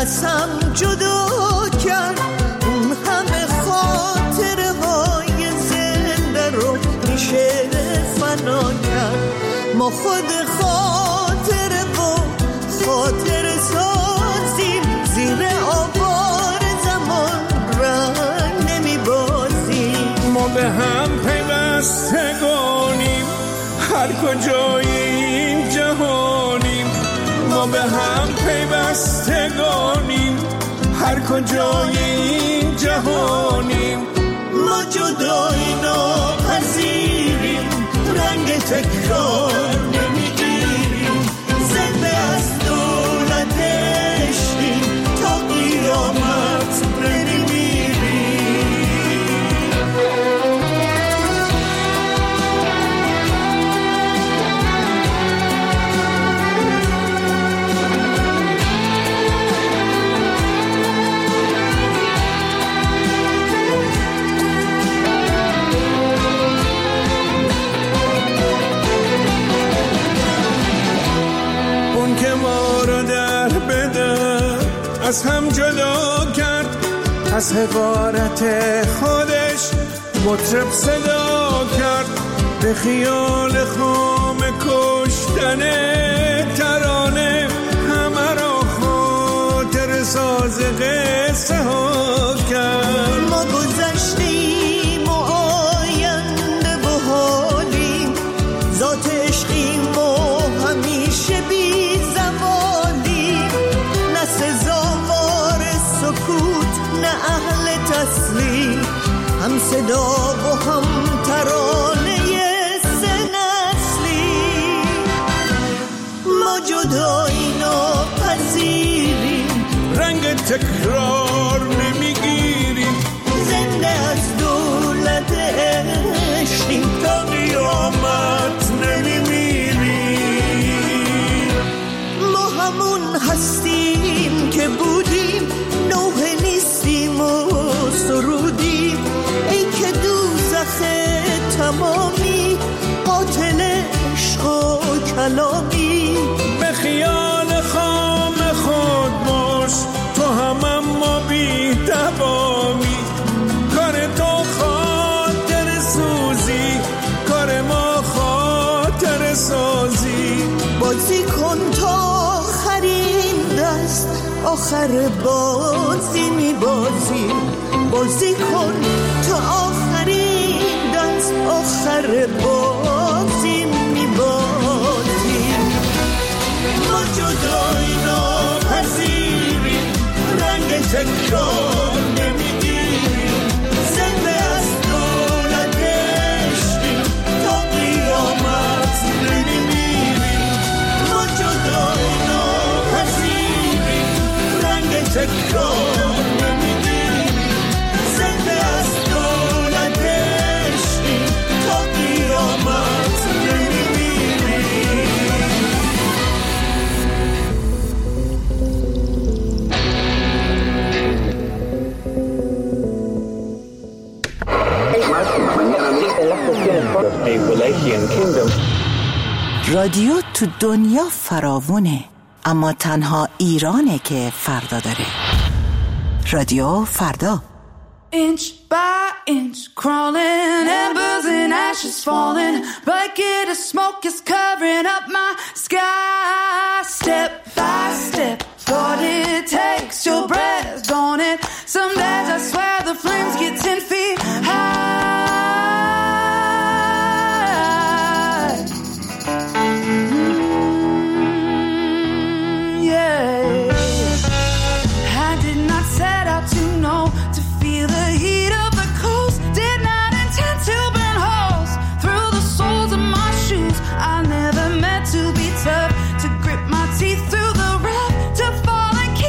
هم جدا کرد، اون همه خاطره های زنده رو میشه فنا کرد. ما خود خاطره و خاطره سازیم، زیر آوار زمان رنگ نمیبازیم. ما به هم پیوستگانیم، هر کجای این جهانیم. ما به هم پیوستگانیم، هر کجای این جهانیم. ما جدایی ناپذیریم، رنگ تکرار نمیگیریم. زنده از دولت عشقیم، تا قیامت نمیمیریم. از هم جدا کرد، از حقارت خودش مطرب صدا کرد. به خیال خام کشتن ترانه همه را خاطر ساز قصه ها کرد. ما گذشتیم و آینده و حالیم، ذات عشقیم و همیشه بی زوالیم. نه سزاوار سکوت، نه اهل تسلیم، هم صدا و هم ترانه سه نسلی. ما جدایی ناپذیریم، رنگ تکرار نمیگیریم. زنده از دولت عشقیم، تا قیامت نمیمیریم. ما همون هستیم که بودیم، نوحه نیستیم و سرودیم. ای که دوزخ تمامی، قاتل عشق و کلامی. به خیال خام خود باش، تو هم اما بی دوامی. کار تو خاطر سوزی، کار ما خاطر سازی. بازی کن تا آخرین دست، آخر بازی میبازی. بازی کن تا آخرین دست، آخر بازی میبازی. ما جدایی ناپذیریم، رنگ تکرار نمیگیریم. زنده از دولت عشقیم، تا قیامت نمیمیریم. ما جدایی ناپذیریم، رنگ تکرار نمیگیریم. زنده از دولت عشقیم، تا قیامت نمیمیریم. رادیو تو دنیا فراوونه، اما تنها ایرانه که فردا داره. رادیو فردا. Inch by inch, crawling, embers and ashes falling. Bucket of smoke is covering up my sky. Step by step, thought it takes your breath, don't it? Some days I swear the flames get 10 feet high. Yeah. I did not set out to know, to feel the heat of the coast. Did not intend to burn holes through the soles of my shoes. I never meant to be tough, to grip my teeth through the rough, to fall and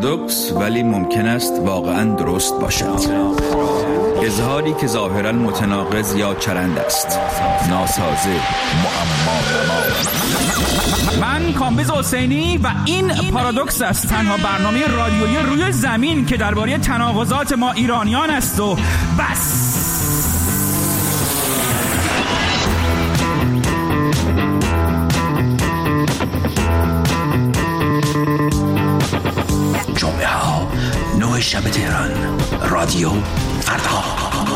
پارادوکس ولی ممکن است واقعا درست باشد. اظهاری که ظاهرا متناقض یا چرند است، ناسازه، معما. من کامبیز حسینی و این پارادوکس است، تنها برنامه رادیویی روی زمین که درباره تناقضات ما ایرانیان است و بس. جمعه ها 9 شب تهران، رادیو فردا.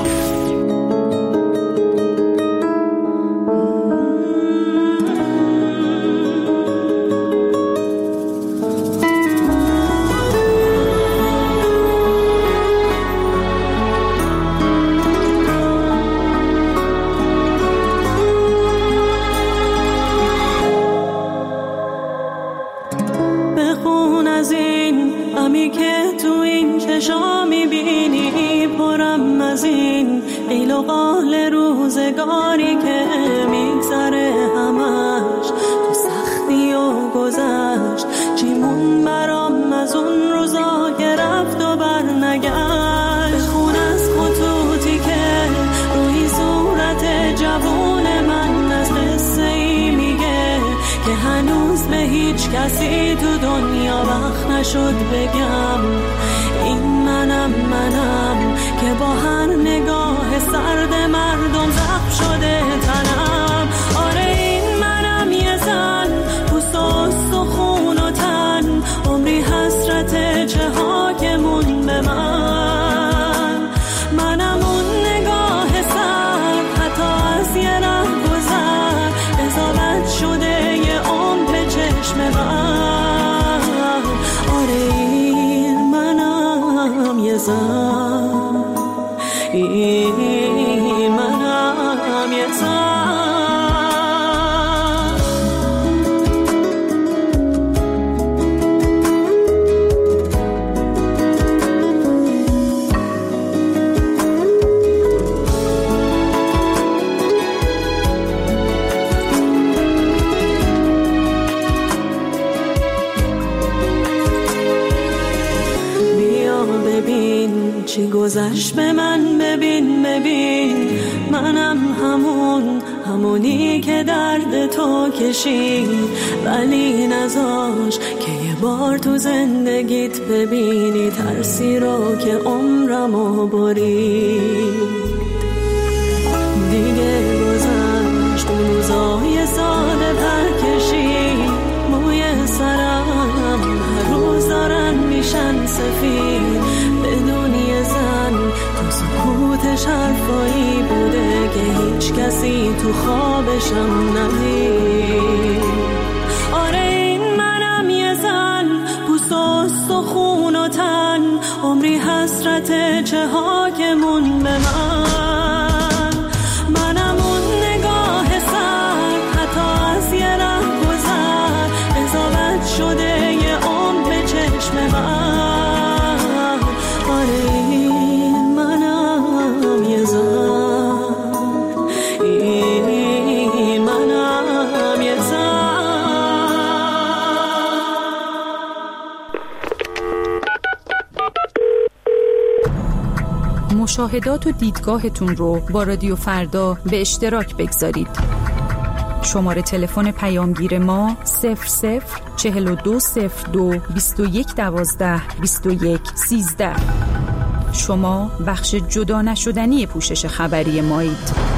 روزگاری که میگذره همش تو سختی و گذشت، چیمون برام از اون روزا که رفت و برنگشت. بخون از خطوطی که روی صورت جوون من از قصه ای میگه که هنوز به هیچ کسی تو دنیا وقت نشد بگم. این منم که با هر نگاه سرد مردم زخم شده تنم. آره این منم یه زن، پوست و استخون و تن، عمری حسرت چه ها که مون به من. منم اون نگاه سرد، حتی از یه ره گذر اضافت شده یه عمر به چشم من. آره این منم یه زن، این منم یه زن. بیا ببین چی گذشت به من، ببین منم همونی که درد تو کشید، ولی نذاش که یه بار تو زندگیت ببینی ترسی رو که عمرمو برید. دیگه گذشت اون روزای ساده پرکشید، موی سرم هر روز دارن میشن سفید. بدون یه زن تو سکوتش حرفایی بوده که هیچ کسی تو خوابشم ندید. آره این منم یه زن، پوست و استخون و تن، عمری حسرت چه ها که مون به من. منم اون نگاه سرد، حتی از یه ره گذر اضافت شده یه عمر به چشم من. آره این منم یه زن، این منم یه زن. مشاهدات و دیدگاهتون رو با رادیو فردا به اشتراک بگذارید. شماره تلفن پیامگیر ما 004202 2112 2113. شما بخش جدا نشدنی پوشش خبری مایید.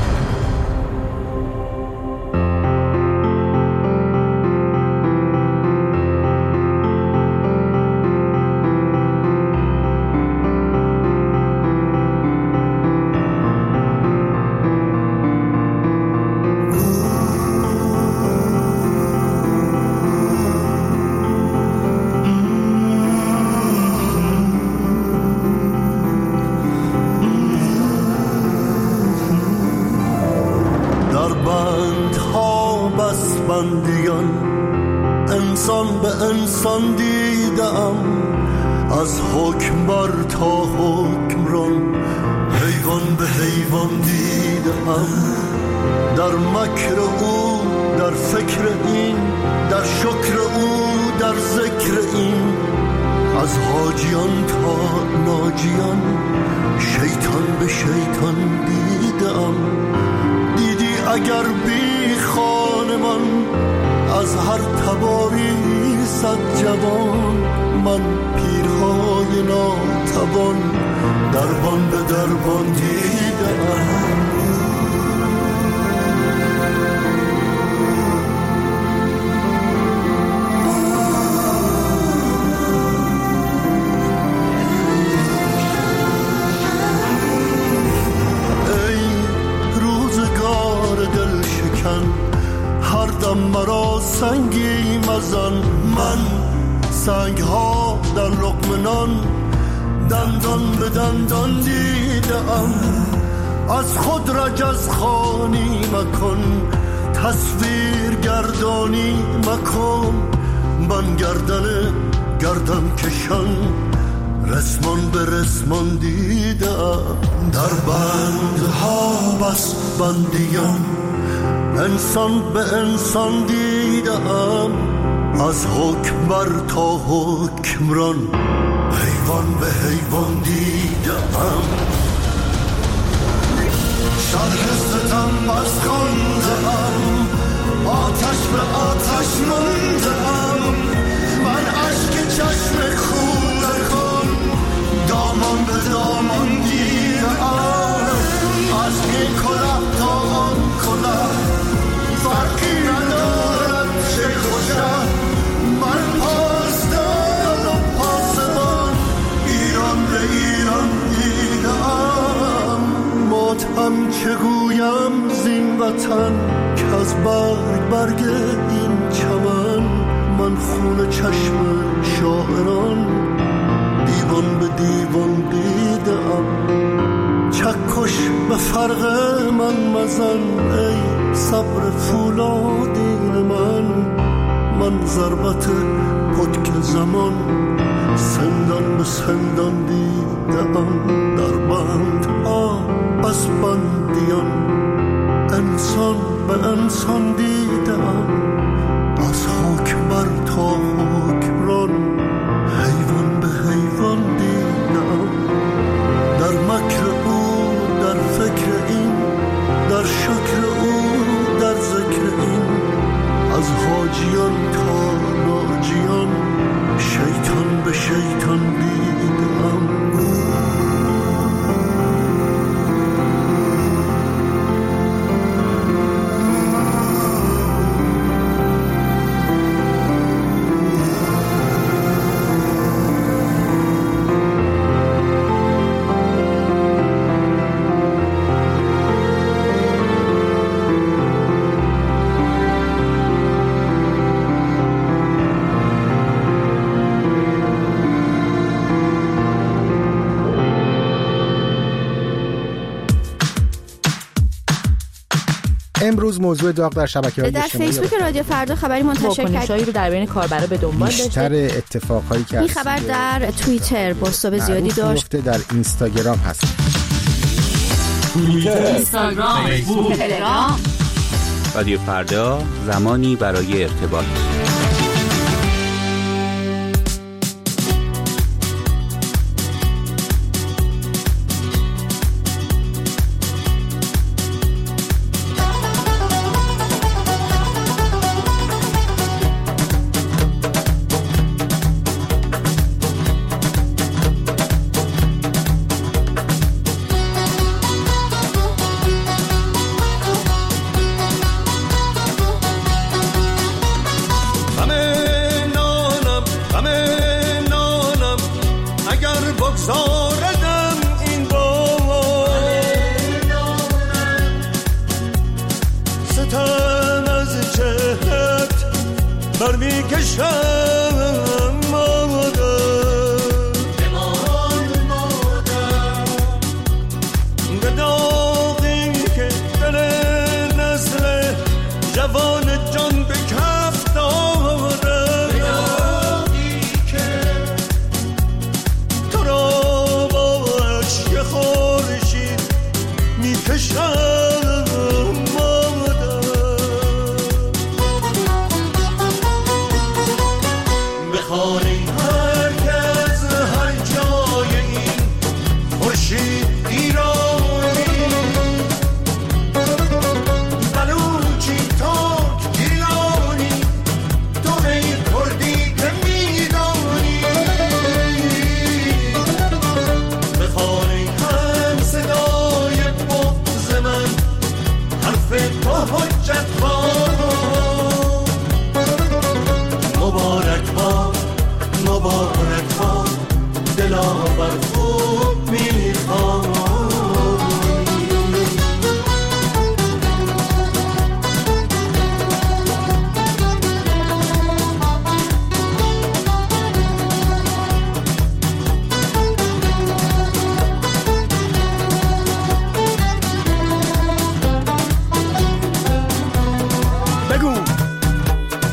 انسان به انسان دیدم، از حکمبر تا حکمران، حیوان به حیوان دیدم. در مکر او، در فکر این، در شکر او، در ذکر این، از از حاجیان تا ناجیان شیطان به شیطان دیدم. دیدی اگر بی خانمان از هر تباری صد جوان، من پیرهای ناتوان دربان به دربان دیدم. هر دم مرا سنگی مزن، من سنگ ها در لقمه نان دندان به دندان دیدم. از خود رجز خوانی مکن، تصویر گردانی مکن. من گردن کشان رسمان به رسمان دیدم. در بندها بس بندیان انسان به انسان دیدم. از حکمر تا حکمران حیوان به حیوان دیدم. شرح ستم از خواندم، آتش به آتش ماندم. من اشک چشم خون کن دامان به دامان دیدم. از این کلاه تا آن کلاه فرقی ندارد چه خوشم. من پاسدار و پاسبان ایران به ایران دیدم. ماتم چه گویم زین وطن که از برگ این چمن من خون چشم شاعران دیوان به دیوان دیدم. چکش به فرق من مزن ای صبر فولادین من ضربت پتک زمان سندان به سندان دیدم. در بندها از بندیان انسان به انسان دیدم. از حکمر تا حکمران حیوان به حیوان دیدم. در مکر او در فکر این، در شکر او در ذکر این. از حاجیان تا ناجیان شیطان به شیطان دیدم. امروز موضوع داغ در شبکه‌های اجتماعی در فیسبوک رادیو فردا خبری منتشر کرد رو در بین کاربرا به دنبال داشته. بیشتر اتفاقهایی که این خبر در توییتر پست زیادی داشت. در اینستاگرام هست. توییتر، اینستاگرام، فیسبوک، تلگرام. رادیو فردا، زمانی برای ارتباط.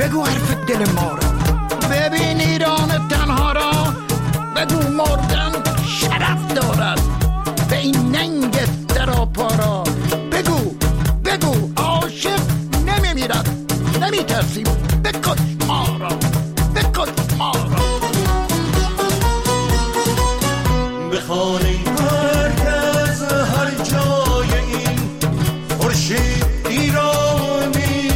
بگو حرف دل ما را، ببین ایران تنها را، بگو مردن شرف دارد به این ننگ سراپا را، بگو عاشق نمیمیرد، نمیترسیم، بکش ما را، بکش ما را. بخوانیم هر کس هر جای این خورشید ایرانی،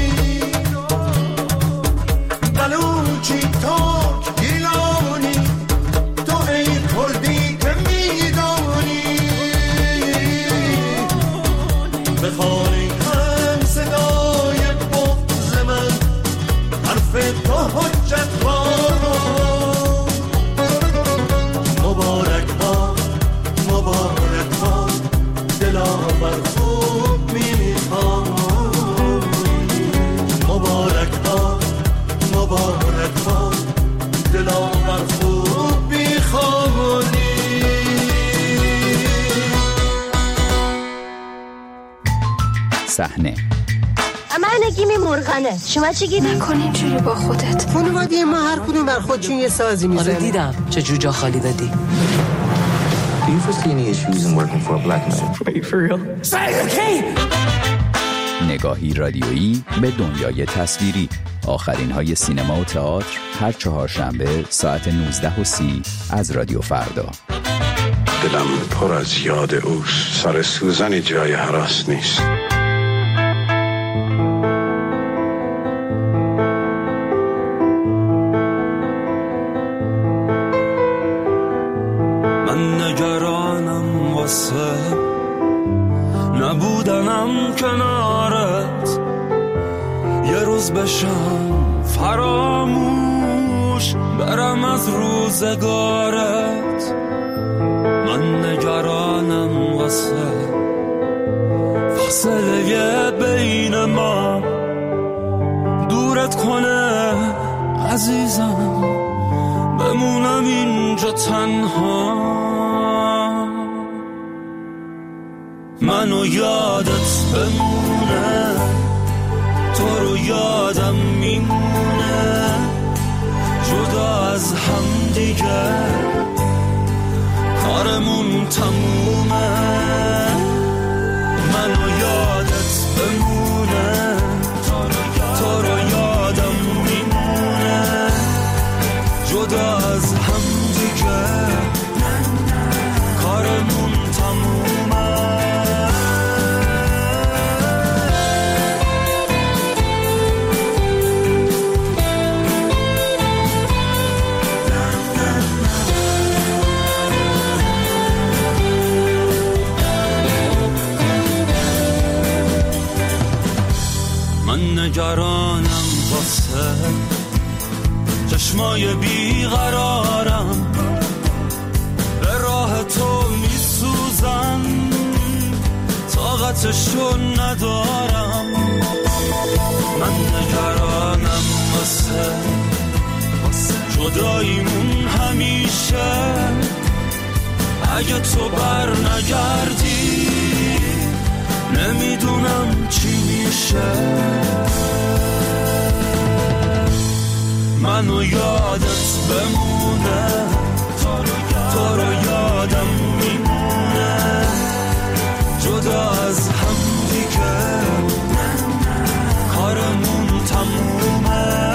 بلوچی ترک گیلانی، تو ای کردی که میدانی. بخوانیم هم صدای بغض من، حرف تو حجت بارو. مبارک باد دلاور خوب میخوام، مبارک باد دلاور خوب میخوانی. صحنه من نگیمی مرغنه، شما چی گید نکنی اینجوری با خودت؟ خانواده ما هر کدوم بر خودشون یه سازی میزنه. آره دیدم چه جوجا خالی دادی. Do you foresee any issues in working for a black man? Wait, for real? نگاهی رادیویی به دنیای تصویری. آخرین های سینما و تئاتر هر چهارشنبه ساعت 19:30 از رادیو فردا. دلم پر از یاد اوست، سر سوزنی جای هراس نیست. من نگرانم واسه نبودنم کنارت، یه روز بشم فراموش برم از روزگارت. من نگرانم واسه فاصله بین ما دورت کنه عزیزم، بمونم اینجا تنها. منو یادت بمونه، تو رو یادم میمونه، جدا از هم دیگه کارمون تمومه. منو یادت بمونه، تو رو یادم میمونه، جدا از هم دیگه کارمون تمومه. من نگرانم واسه چشمای بیقرارم، به راه تو میسوزم، طاقتشو ندارم. من نگرانم واسه جداییمون همیشه، اگه تو بر نگردی نمیدونم چی میشه. منو یادت بمونه، تو رو یادم میمونه، جدا از هم دیگه کارمون تمومه.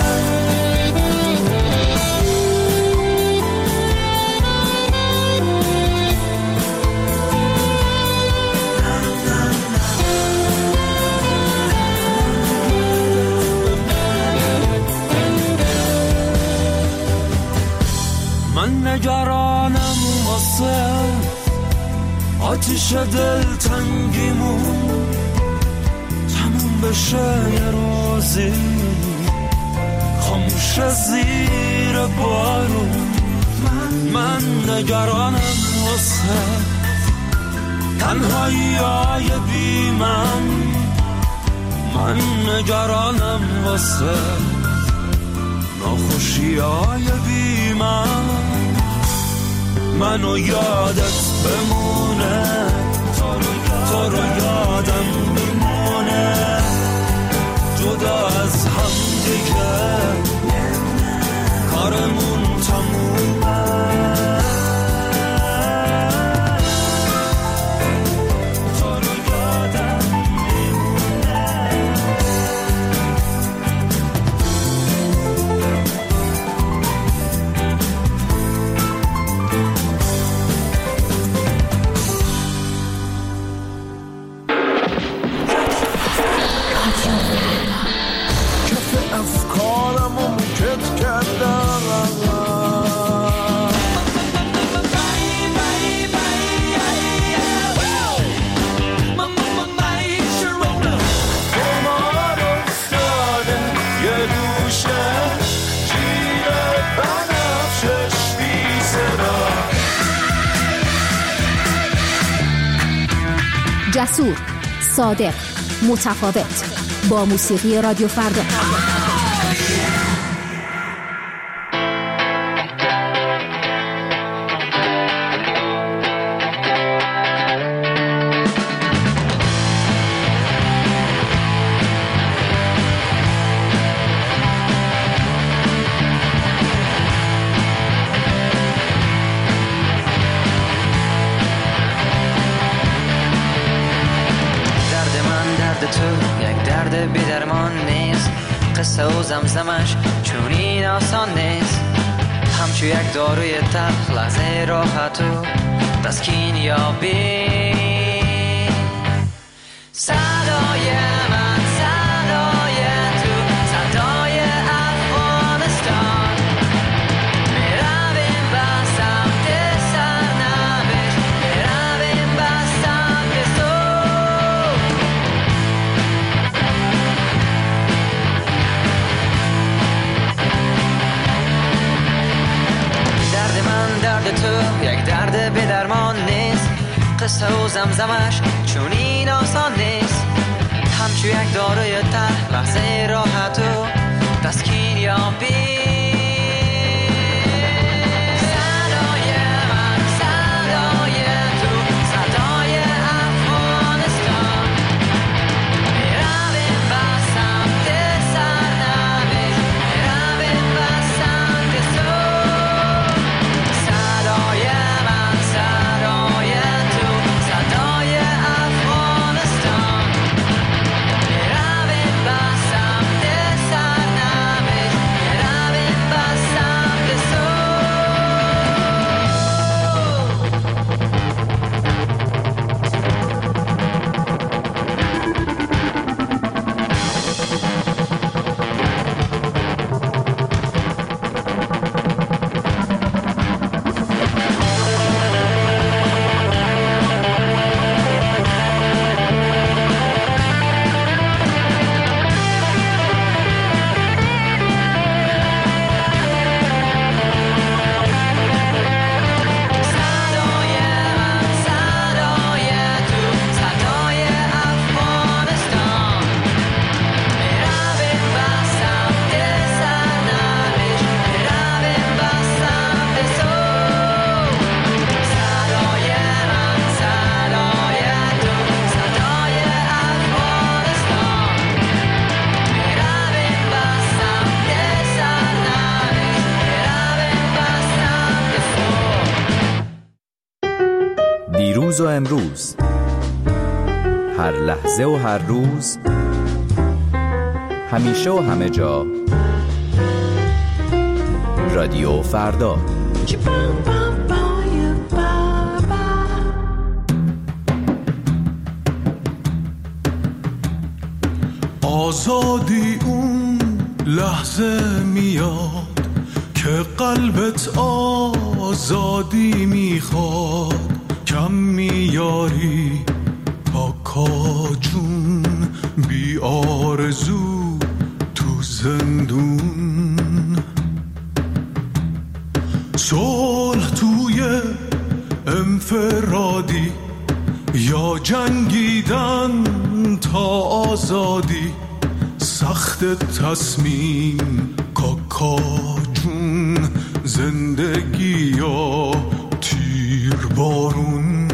من نگرانم واسه آتیش دلتنگیمون تموم بشه، یه روزی خاموش زیر بارون. من نگرانم واسه تنهایی های بی من نگرانم واسه ناخوشی های بی منو یادت بمونه، تو رو یادم میمونه، جدا از هم دیگه کارمون تمومه. تو رو یادم میمونه. کف افکارمو میکت کردم. قمار افتاده یه گوشه جیب بنفشش بی صدا. جسور، صادق، متفاوت، با موسیقی رادیو فردا. درد من درد تو یک درد بی درمان نیست. قصه و زمزمش چون این آسان نیست. همچو یک داروی تلخ لحظه راحت و تسکین یابی. صدای من صدای تو صدای افغانستان. میرویم به سمت سرنوشت. میرویم به سمت صبح. درد من درد تو یک درد به درمان نیست. قصه و زمزمش چون این آسان نیست. همچو یک داروی تلخ لحظه راحت و تسکین یابی. صدای من صدای تو صدای افغانستان. میرویم به سمت سرنوشت. میرویم به سمت صبح. صدای من صدای تو صدای افغانستان. میرویم به سمت سرنوشت. میرویم به سمت صبح. صدای من صدای تو صدای افغانستان. میرویم به سمت سرنوشت. میرویم به سمت صبح. صدای من صدای تو صدای افغانستان. میرویم به سمت سرنوشت. میرویم به سمت صبح. دیروز و امروز، هر لحظه و هر روز، همیشه و همه جا، رادیو فردا. آزادی اون لحظه میاد که قلبت آزادی میخواد. کم میاری پاکا جون بی آرزو تو زندون. صلح توی انفرادی یا جنگیدن تا آزادی. سخت تصمیم کاکا جون زندگی یا تیر بارون.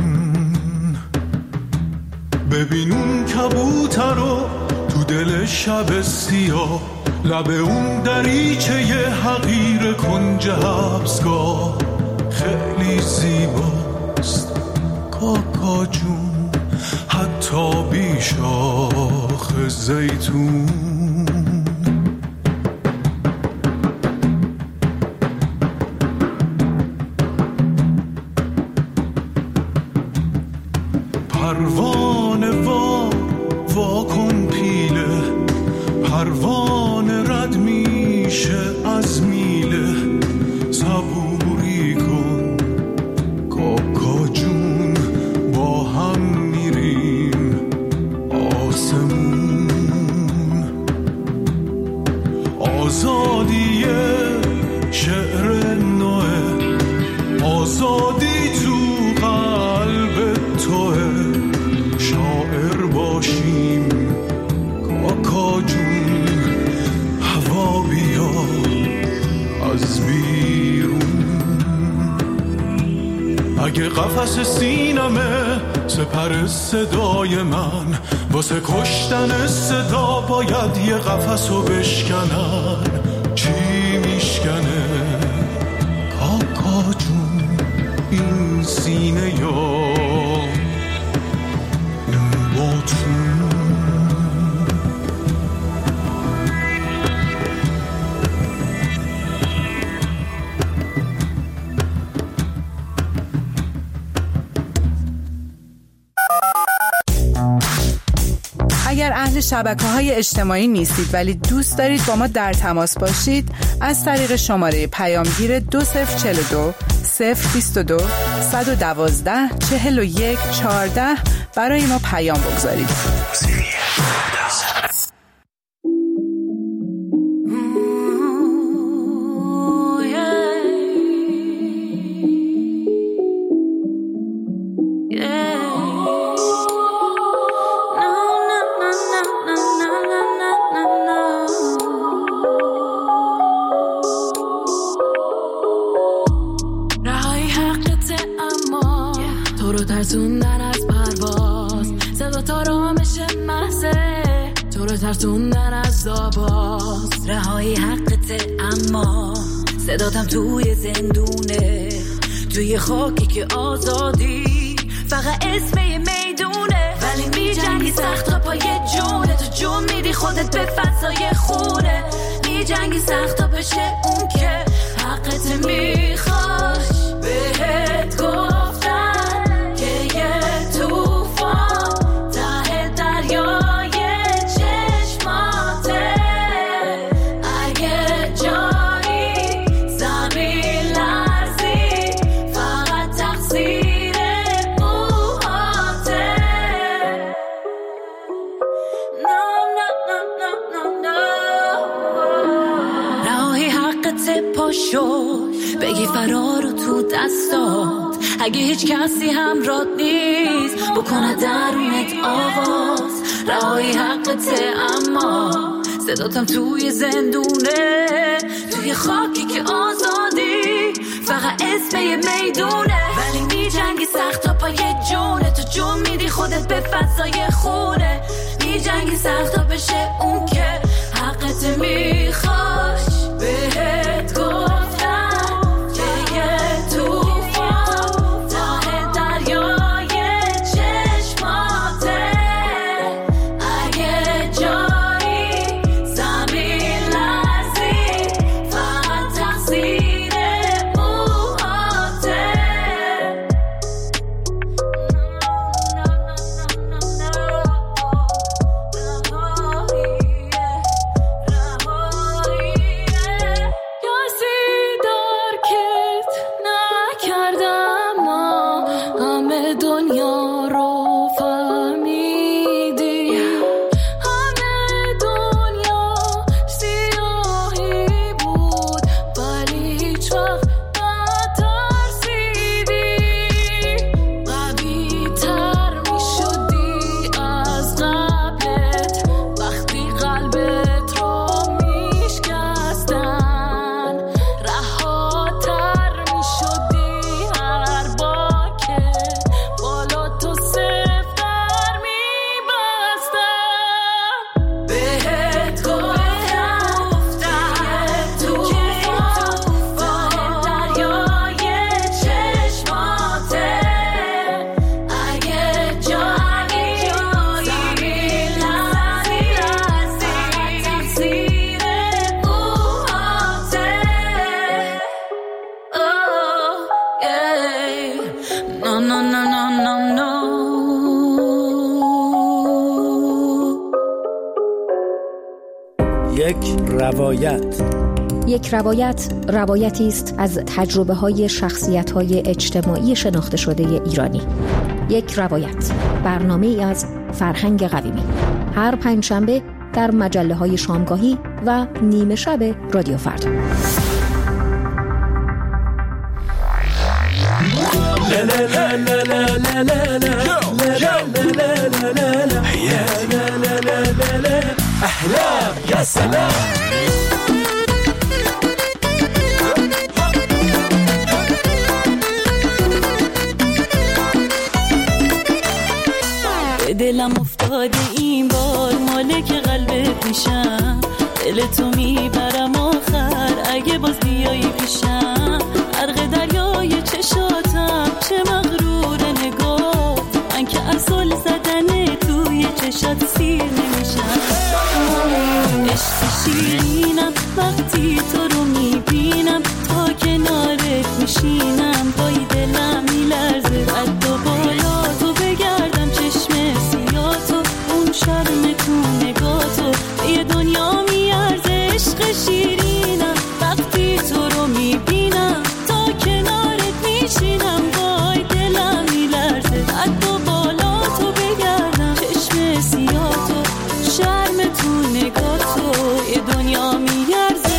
ببین اون کبوتر رو تو دل شب سیاه لب اون دریچه حقیر کنج حبسگاه خیلی زیباست کاکا جون، حتی بی شاخ زیتون. پروانه وا کن پیله، پروانه رد میشه از میله، صبوری کن کاکا جون، با هم میریم آسمون. آزادی شعر نوه، آزادی تو قلب توه، شاعر باشیم کاکا جون، هوا بیا از بیرون. اگه قفس سینمه سپر صدای من، واسه کشتن صدا باید یه قفسو بشکنن. چی میشکنه کاکا جون این سینه یا اون باتون؟ اگر اهل شبکه‌های اجتماعی نیستید ولی دوست دارید با ما در تماس باشید، از طریق شماره پیامگیر 2042 022 112 41 14 برای ما پیام بگذارید. ترسوندن از پرواز، صدا تا رامش محضه، تو رو ترسوندن از آواز. رهایی حقته اما صداتم توی زندونه، توی خاکی که آزادی فقط اسم یه میدونه. ولی می جنگی سخت تا پای جونه، تو جون میدی خودت به فضای خونه. می جنگی سخت تا بشه اون که حقت میخواش. بهت گفتن که یه توفان ته دریای چشماته. اگه جایی زمین لرزی فقط تقصیر موهاته. رهایی حقت پاشو بگی فرارو تو دستات. اگه هیچ کسی همراهت نیست بکنه درونت آواز. رهایی حقته اما صداتم توی زندونه، توی خاکی که آزادی فقط اسم یه میدونه. ولی می جنگی سخت تا پای جونه، تو جون میدی خودت به فضای خونه. می جنگی سخت تا بشه اون که حقت میخواش. بهت گفتم که یه توفان ته دریای چشماته. اگه جایی زمین لرزی فقط تقصیر موهاته. یک روایت روایتی است از تجربه‌های شخصیت‌های اجتماعی شناخته شده ایرانی. یک روایت، برنامه‌ای از فرهنگ قویمی. هر پنجشنبه در مجله‌های شامگاهی و نیمه شب رادیو فردا. احلام یا سلام. دلم افتاده این بار مالک قلبت میشم، دل تو میبرم آخر اگه باز بیایی پیشم. غرق دریای چشاتم چه مغرور نگاه، من که از زل زدن توی چشات سیر نمیشم. عشق شیرینم وقتی تو رو میبینم، تا کنارت میشینم پای دلم میلرزه. قد و بالا تو بگردم چشم سیاتو، اون شرم تو نگاتو یه دنیا میارزه. عشق شیرینم وقتی تو رو میبینم، تا کنارت میشینم پای دلم میلرزه. قد و بالا تو بگردم چشم سیاتو، شرم تو نگاتو یه دنیا میارزه.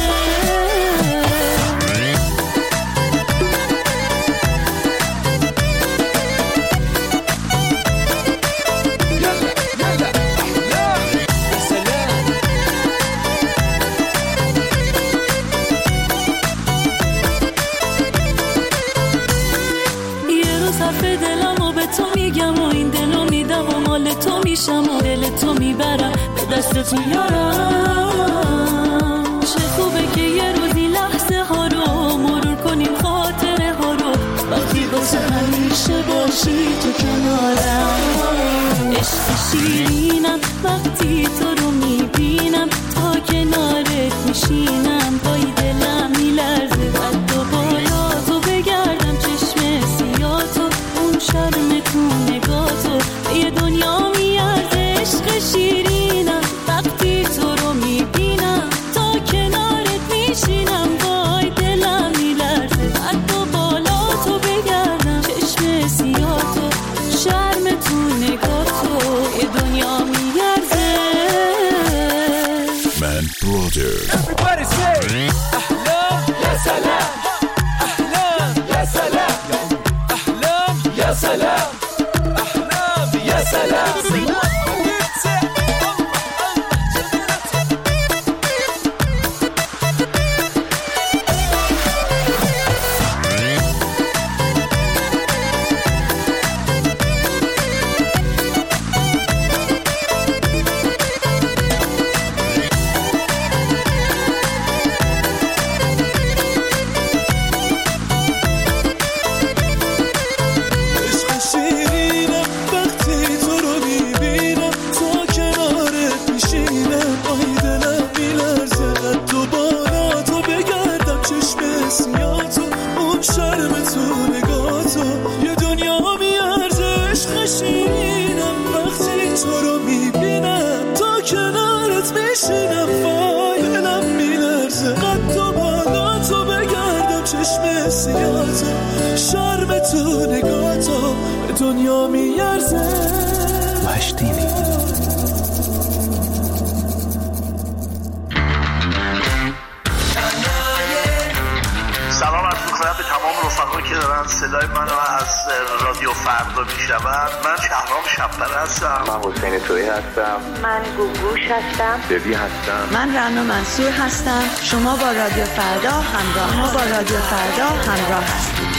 تو میشم و دل تو میبرم به دستت میارم. چه خوبه که یه روزی لحظه ها رو مرور کنیم، خاطره ها رو وقتی واسه همیشه باشی تو کنارم. عشق شیرینم وقتی تو رو میبینم، تا کنارت میشینم پای دلم میلرزه. قد و بالا تو بگردم چشم سیاتو، اون شرم تو نگاتو یه دنیا میارزه. عشق شیرینم وقتی تو رو میبینم، تا کنارت میشینم پای دلم میلرزه. قد و بالا تو بگردم چشم سیاتو، شرم تو نگاتو یه دنیا میارزه. من برادر Everybody say احلام یا سلام. احلام یا سلام. احلام یا سلام. احلام یا سلام. شرم تو نگاتو دنیا میارزه. وحشتینی سلام عرض می‌کنم به تمام رفقایی که دارن صدای منو از رادیو فردا میشنون. من شهرام شب‌پره هستم. من حسین تویی هستم. من گوگوش هستم. ببی هستم. من رنا منصور هستم. شما با رادیو فردا همراه هستید.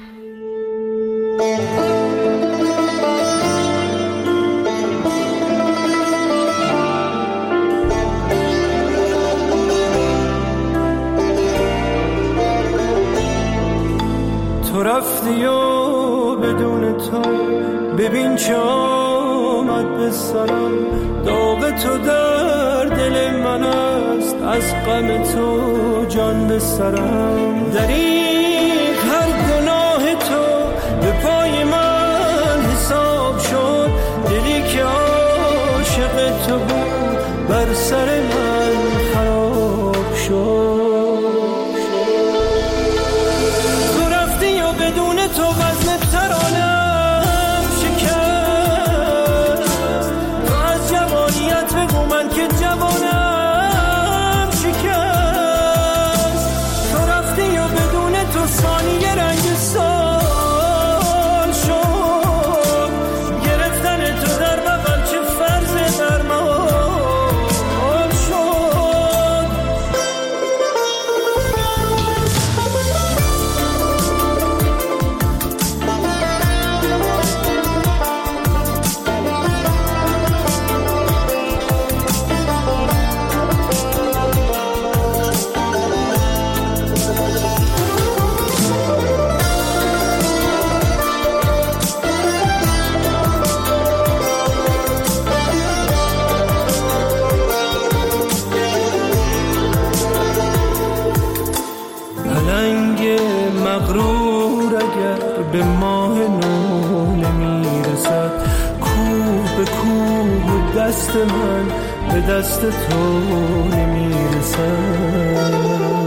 تو رفتی و بدون تو ببین چه آمد به سرم. داغ تو در دل من است، از غم تو جان به سرم. دریغ هر گناه تو به پای من حساب شد. دلی که عاشق تو بود بر سر من خراب مغرور اگر به ماه نو نمیرسد، کوه به کوه دست من به دست تو نمیرسد.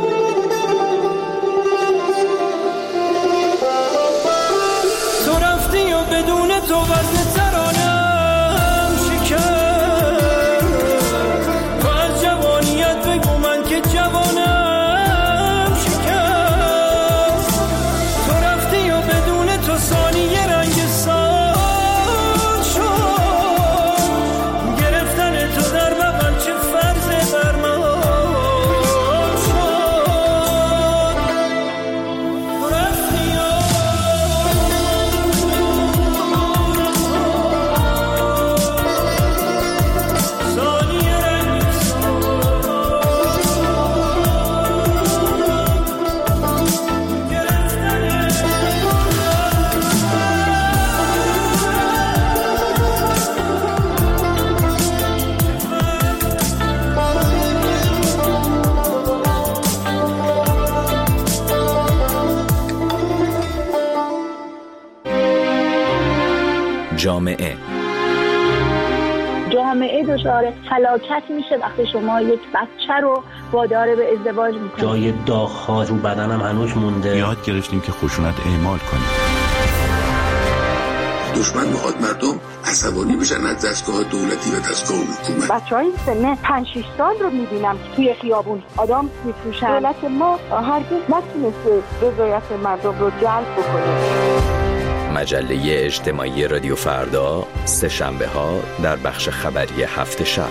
تو رفتی و بدون تو وزن ترانم شکر، تو از جوانیت بگو من که جوانم شکر، تو رفتی و بدون تو ثانیه رنگ سال شد، گرفتن تو در بغل چه فرض برمان شد. تو رفتی و جامعه دچار فلاکت میشه وقتی شما یک بچه رو وادار به ازدواج میکنید. جای داغ‌ها رو بدنم هنوز مونده. یاد گرفتیم که خشونت اعمال کنیم. دشمن میخواد مردم عصبانی بشن از دستگاه دولتی و دستگاه حکومت. بچه‌های سن 5-6 سال رو میبینم که توی خیابون آدم میفروشن. دولت ما هرگز نتونسته رضایت مردم رو جلب بکنه. مجله اجتماعی رادیو فردا، سه شنبه ها در بخش خبری هفت شب.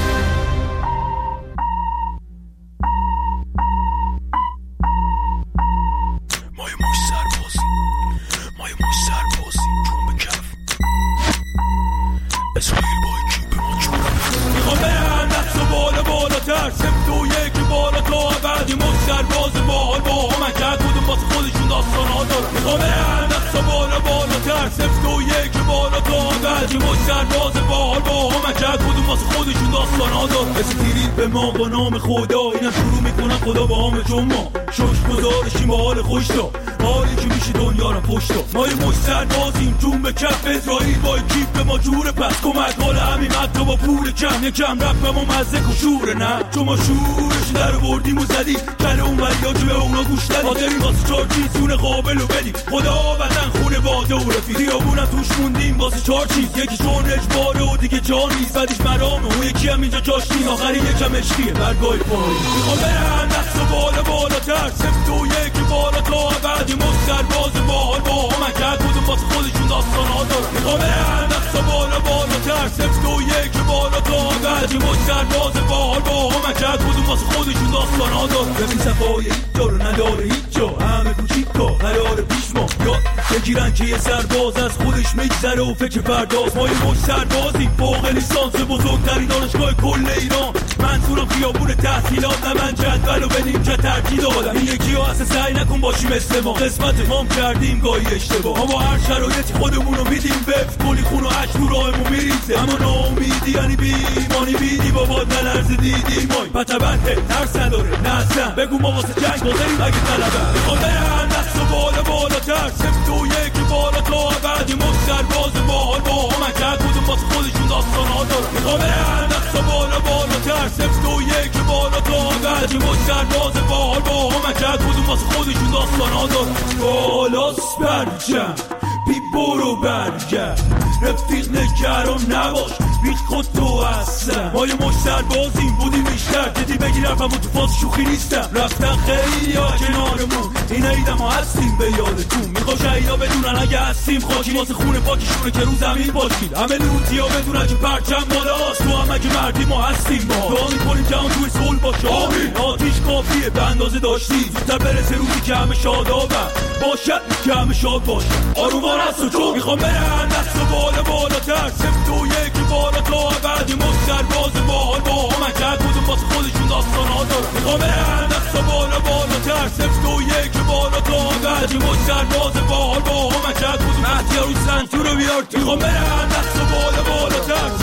به ما با نام خدا اینم شروع میکنم خدا با همه چون ما شش گذارشیم با حال خوش تا حالی که میشه دنیا رو پشت تا ما یه مشتر بازیم جون به کف اسرائیل با کیف به ما جوره پس کمک حال همین حتی با پول کم یکم رفت به ما مزدک و شوره نه چون ما شورش در بردیم و زدیم کل اون وریا که به اونا گوش دادیم حاضرین واسه چار چیزونه قابل و بدیم خدا وطن خونه باده و رفیق خیابونم توش موندیم واسه چار چیز یکی چون اجباره و دیگه جان نیست بعدش مرامه اون یکی هم اینجا جاش نیست آخری یکم عشقیه برگای پایی میخوام برن دست و بالاتر سفت و یکی بالا تا بعدی مستر باز باحال با هم کرد کدوم واسه خودشون داستان ها دارن میخوام برن دست و بالاتر سفت و یکی بالا تا بعدی مستر باز باحال با هم کرد کدوم واسه خودشون داستان ها دارن ببین صفای اینجا رو نداره هیچ جا همه کوچیکا قرار پیش ما یاد بگیرن که یه سرباز از خودش میگذره و فکر فرداست ما یه مش سربازیم فوق لیسانس بزرگترین دانشگاه کل ایران منظورم خیابون تحصیلات نه من جدولو بدیم چه ترتیب دادم این یکی ها اصلا سعی نکن باشی مثل ما قسمت مام کردیم گاهی اشتباه اما هر شرایطی خودمونو میدیم وفت کلی خون و عشق تو راهمون میریزه اما ناامیدی یعنی بیمانی بیدی بابا نلرز دیدی مای پتبته ترس نداره نه اصلا بگو ما واسه جنگ بازاریم اگه طلبه میخوام برن دست و بالاتر سفت و یکی بالا تا بعدی مستر باز باحال با هم کرد کدوم واسه خودشون داستان ها دارن میخوام برن دست و بالاتر سفت و یکی بالا تا بعدی مستر باز باحال با هم کرد کدوم واسه خودشون داستان ها دارن بالاست برجم بی برو برگرد رفیق نگران نباش بیچ خود تو هستم ما یه مشتر بازیم بودیم بیشتر دیدی بگیرم و تو فاز شوخی نیستم رفتن خیلی ها کنارمون این عیدم ها هستیم به یادتون میخوا شهیدا بدونن اگه هستیم خاکی واسه خونه پاکیشونه که رو زمین باشید همه لوتی ها بدونن که پرچم بالاست تو هم اگه مردی ما هستیم ما دعا میکنیم که هم توی صلح باشه آمین آتیش کافیه به اندازه داشتی زودتر برسه روزی که همه شادابم باشد که همه شاد باشه آرومان هست و چون میخوام برن دست و بالاتر سفت و یکی بالا تا بعدی مستر باز باحال با هم کرد کدوم واسه خودشون داستان ها دارن میخوام برن دست و بالاتر سفت و یکی بالا تا بعدی مستر باز باحال با هم کرد کدوم احتیار و سنتور رو بیار میخوام برن دست و بالاتر